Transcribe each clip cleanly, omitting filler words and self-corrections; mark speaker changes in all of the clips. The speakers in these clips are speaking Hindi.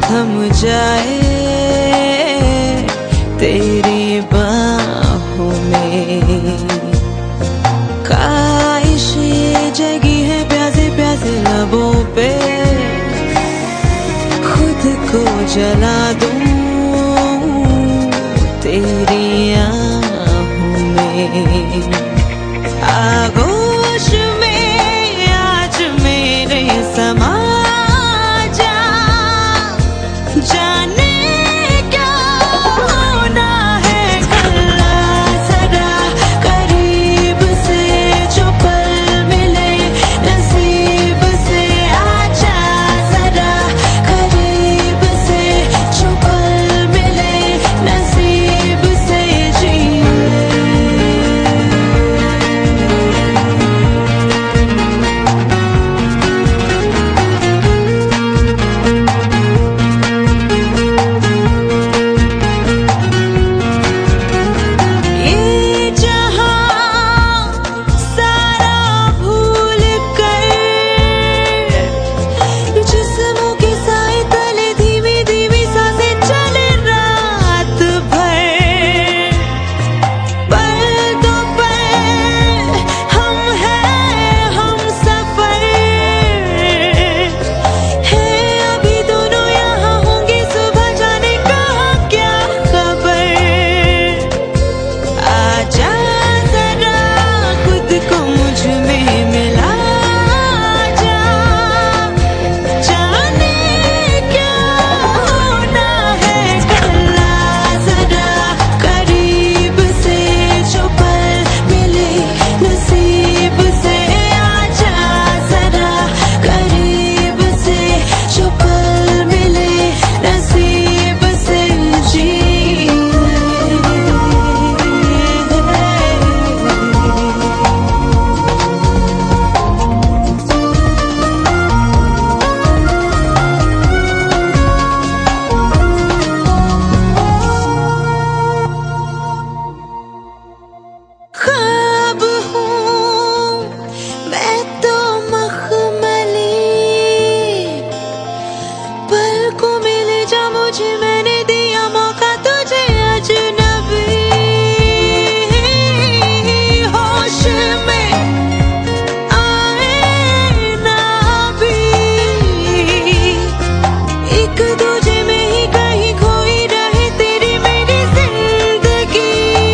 Speaker 1: थम जाए तेरी बाहों में। ख्वाहिशें जगी है प्यासे प्यासे लबों पे, खुद को जला दूं तेरी आहों में। आगोश में आज मेरे समा जा, जाने क्या होना है कल। जरा करीब से जो पल मिले नसीब से, आजा जरा करीब से जो पल मिले नसीब से जी। मैंने दिया मौका तुझे अजनबी, होश में आए ना भी, एक दूजे में ही कहीं खोई रहे तेरी मेरी जिंदगी।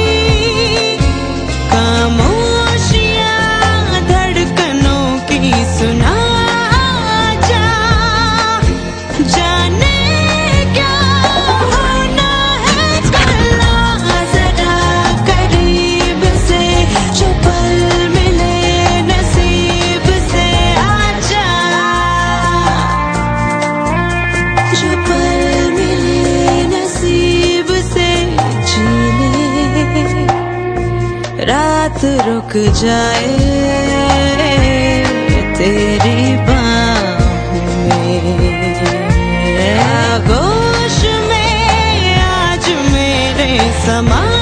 Speaker 1: खामोशियां धड़कनों की सुना जा, जाने रात रुक जाए तेरी बाहों में। आगोश में आज मेरे समा